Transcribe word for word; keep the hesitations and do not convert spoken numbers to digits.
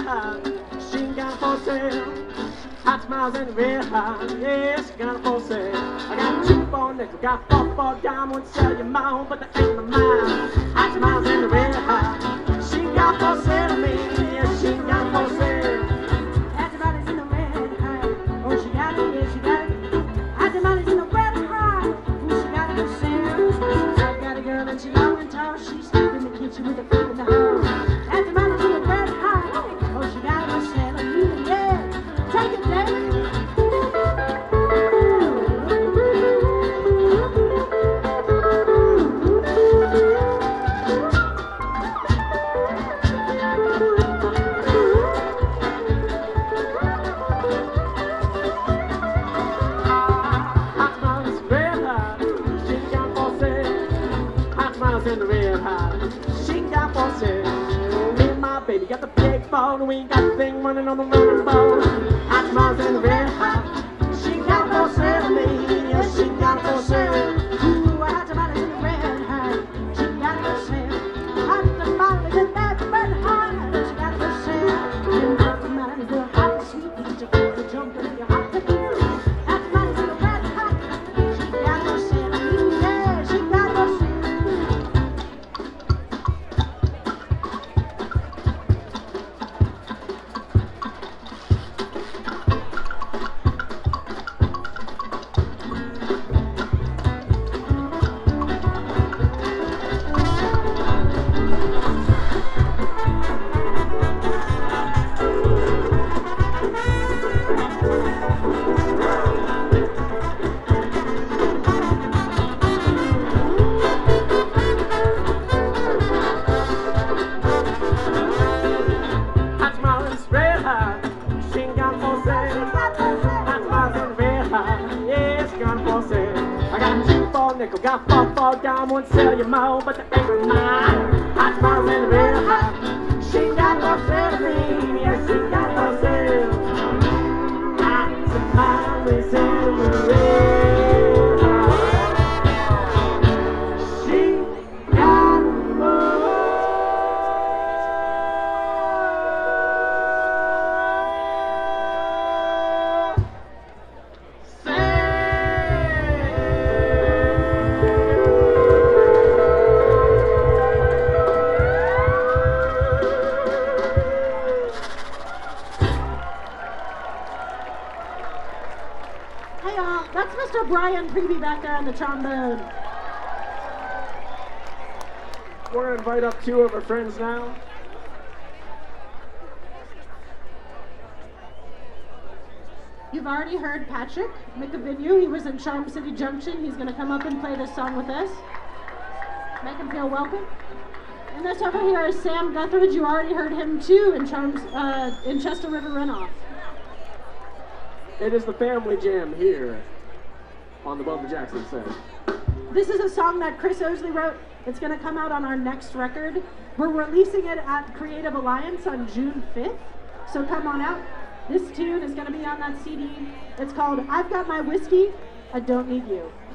hot. She ain't got for sale. Hot smiles and red hot. Yeah, she got for sale. I got two for nickel, got four for dime. Won't sell you my home, but that ain't my mind. Hot smiles and red hot. She got for sale to me. Yeah, she got for sale. Hot smiles in the red hot. Oh, she got it, yeah, she got it. Hot smiles in the red hot. Oh, she got it for sale. I got a girl and she long and tall. She's stuck in the kitchen with a food in the house. Hot smiles in the red hot. Oh, she got it for sale. Yeah, take it, David. In the red hot, she got for sale. Me and my baby got the big ball, and we got the thing running on the running ball. Hot smiles in the red hot, she got for sale to me. Yeah, she got for sale. Ooh, hot tamales in the red hot, she got for sale. Hot tamales in that red hot, she got for sale. And hot tamales, they're hot and sweet, you get your foot to jump in your hot to eat. Hot tamales in the red hot, she got for sale. Yeah, she got for sale. Got four, four dime, won't sell you more, but the ain't mine. Hot smiles in the red hot. She got for sale to me, yeah, she got for sale. Hot tamales in the red hot. She got more. That's Mister Brian Preby back there on the trombone. We're going to invite up two of our friends now. You've already heard Patrick McAvinue. He was in Charm City Junction. He's going to come up and play this song with us. Make him feel welcome. And this over here is Sam Guthridge. You already heard him too in Charms, uh, in Chester River Runoff. It is the family jam here on the Bubba Jackson set. This is a song that Chris Osley wrote. It's going to come out on our next record. We're releasing it at Creative Alliance on June fifth, so come on out. This tune is going to be on that C D. It's called I've Got My Whiskey, I Don't Need You.